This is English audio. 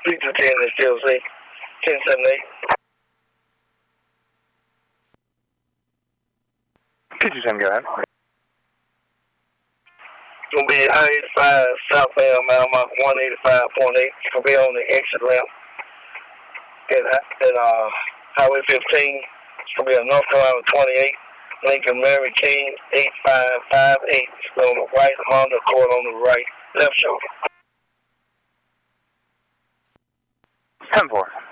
310 is still safe. 1078. 227, go ahead. Gonna be I-85 southbound, mile mark 185.8. Gonna be on the exit ramp at Highway 15. It's gonna be on North Carolina 28. Lincoln Mary King 8558. It's on the right, Honda Accord on the right, left shoulder. 10-4.